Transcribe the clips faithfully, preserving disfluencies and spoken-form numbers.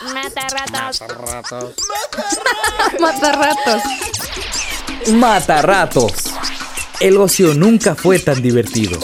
Mata ratos. Mata ratos. Mata ratos. El ocio nunca fue tan divertido.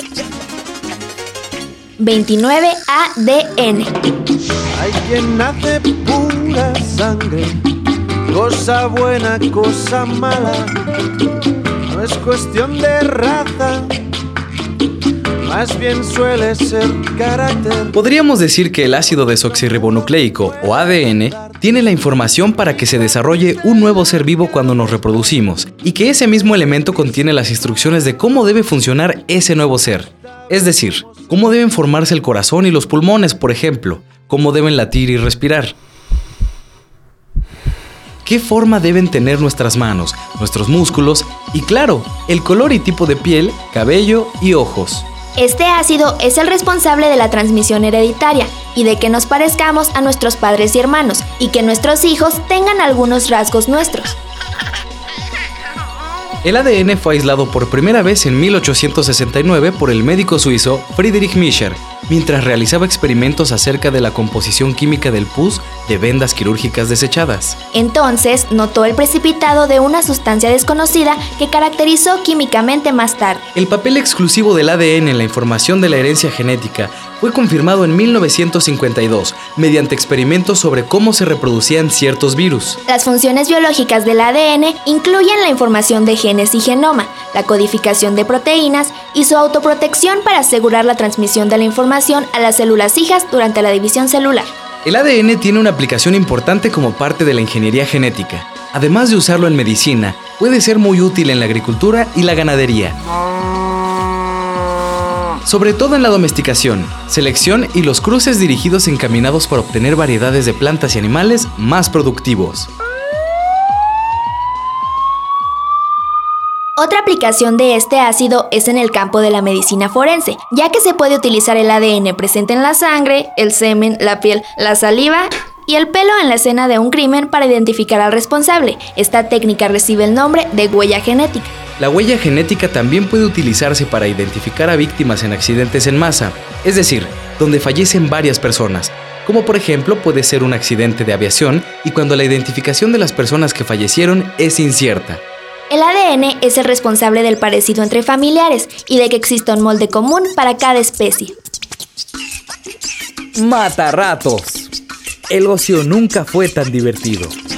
veintinueve A D N. Hay quien nace pura sangre, cosa buena, cosa mala. No es cuestión de raza, más bien suele ser carácter. Podríamos decir que el ácido desoxirribonucleico, o A D N, tiene la información para que se desarrolle un nuevo ser vivo cuando nos reproducimos, y que ese mismo elemento contiene las instrucciones de cómo debe funcionar ese nuevo ser. Es decir, cómo deben formarse el corazón y los pulmones, por ejemplo, cómo deben latir y respirar. ¿Qué forma deben tener nuestras manos, nuestros músculos y, claro, el color y tipo de piel, cabello y ojos? Este ácido es el responsable de la transmisión hereditaria y de que nos parezcamos a nuestros padres y hermanos y que nuestros hijos tengan algunos rasgos nuestros. El A D N fue aislado por primera vez en mil ochocientos sesenta y nueve por el médico suizo Friedrich Mischer, mientras realizaba experimentos acerca de la composición química del pus de vendas quirúrgicas desechadas. Entonces, notó el precipitado de una sustancia desconocida que caracterizó químicamente más tarde. El papel exclusivo del A D N en la información de la herencia genética fue confirmado en mil novecientos cincuenta y dos mediante experimentos sobre cómo se reproducían ciertos virus. Las funciones biológicas del A D N incluyen la información de genes y genoma, la codificación de proteínas y su autoprotección para asegurar la transmisión de la información a las células hijas durante la división celular. El A D N tiene una aplicación importante como parte de la ingeniería genética. Además de usarlo en medicina, puede ser muy útil en la agricultura y la ganadería. Sobre todo en la domesticación, selección y los cruces dirigidos encaminados para obtener variedades de plantas y animales más productivos. Otra aplicación de este ácido es en el campo de la medicina forense, ya que se puede utilizar el A D N presente en la sangre, el semen, la piel, la saliva y el pelo en la escena de un crimen para identificar al responsable. Esta técnica recibe el nombre de huella genética. La huella genética también puede utilizarse para identificar a víctimas en accidentes en masa, es decir, donde fallecen varias personas, como por ejemplo puede ser un accidente de aviación y cuando la identificación de las personas que fallecieron es incierta. El A D N es el responsable del parecido entre familiares y de que exista un molde común para cada especie. Mata ratos. El ocio nunca fue tan divertido.